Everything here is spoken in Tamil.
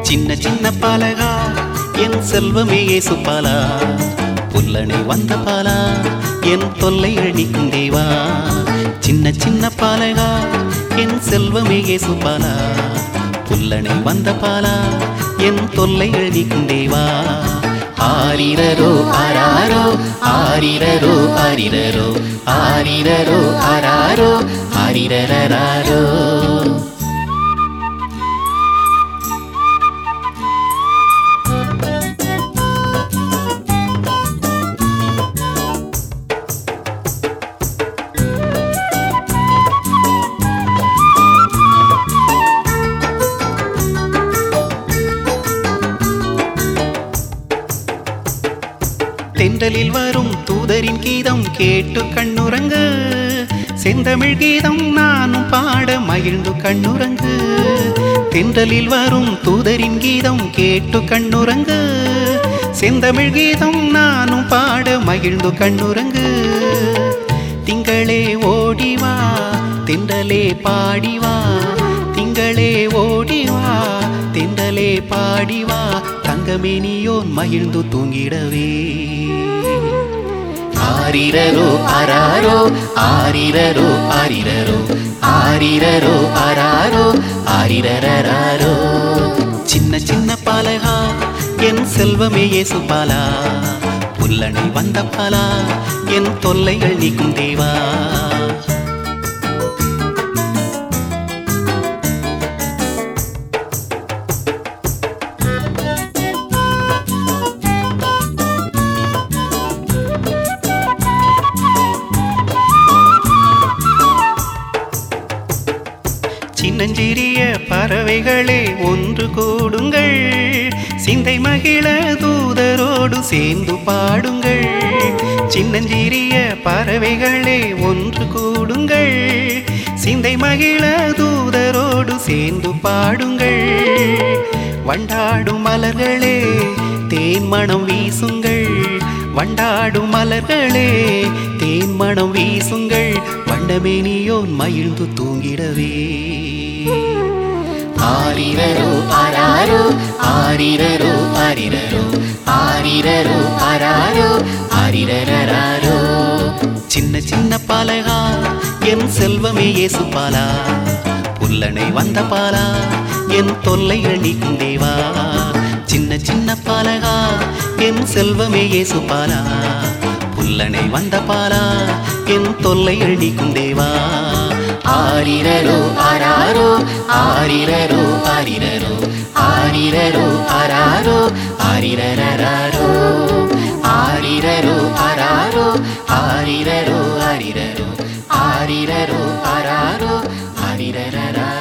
சின்ன சின்ன பாலகா என் செல்வமே இயேசுபாலா, புல்லனை வந்த பாலா என் தொல்லைகள் நீக்கும் தேவா. சின்ன சின்ன பாலகா என் செல்வமே இயேசுபாலா, புல்லனை வந்த பாலா என் தொல்லைகள் நீக்கும் தேவா. ஆரிரரோ ஆராரோ ஆரிரரோ ஆரிரரோ ஆரிரரோ ஆராரோ ஆரிரராரோ. தென்றலில் வரும் தூதரின் கீதம் கேட்டு கண்ணுறங்கு, செந்தமிழ் கீதம் நானும் பாட மகிழ்ந்து கண்ணுறங்கு. தென்றலில் வரும் தூதரின் கீதம் கேட்டு கண்ணுறங்கு, செந்தமிழ் கீதம் நானும் பாட மகிழ்ந்து கண்ணுறங்கு. திங்களே ஓடிவா தென்றலே பாடிவா, திங்களே ஓடிவா தென்றலே பாடிவா, தங்கமேனியோன் மகிழ்ந்து தூங்கிடவே. ஆரிரரோ ஆராரோ ஆரிரரோ ஆரிரரோ ஆரிரரோ ஆராரோ ஆரிரராரோ. சின்ன சின்ன பாலகா என் செல்வமே இயேசுபாலா, புல்லனை வந்த பாலா என் தொல்லைகள் நீக்கும் தேவா. சின்னஞ்சிறிய பறவைகளே ஒன்று கூடுங்கள், சிந்தை மகிழ தூதரோடு சேர்ந்து பாடுங்கள். சின்னஞ்சிறிய பறவைகளே ஒன்று கூடுங்கள், சிந்தை மகிழ தூதரோடு சேர்ந்து பாடுங்கள். வண்டாடும் மலர்களே தேன் மணம் வீசுங்கள், வண்டாடும் மலர்களே தேன் மணம் வீசுங்கள், வண்டமேனியோன் மகிழ்ந்து தூங்கிடவே. ஆரிரரோ ஆராரோ ஆரிரரோ ஆரிரரோ ஆரிரரோ ஆராரோ ஆரிரராரோ. சின்ன சின்ன பாலகா என் செல்வமே இயேசுபாலா, புல்லனை வந்த பாலா என் தொல்லைகள் நீக்கும் தேவா. சின்ன சின்ன பாலகா என் செல்வமே இயேசுபாலா, புல்லனை வந்த பாலா என் தொல்லைகள் நீக்கும் தேவா. ஆரிரரோ ஆராரோ ஆரிரரோ ஆரிரரோ ஆரிரரோ ஆராரோ ஆரிரராரோ ஆரிரரோ ஆராரோ ஆரிரரோ ஆரிரரோ ஆரிரரோ ஆராரோ ஆரிரராரோ.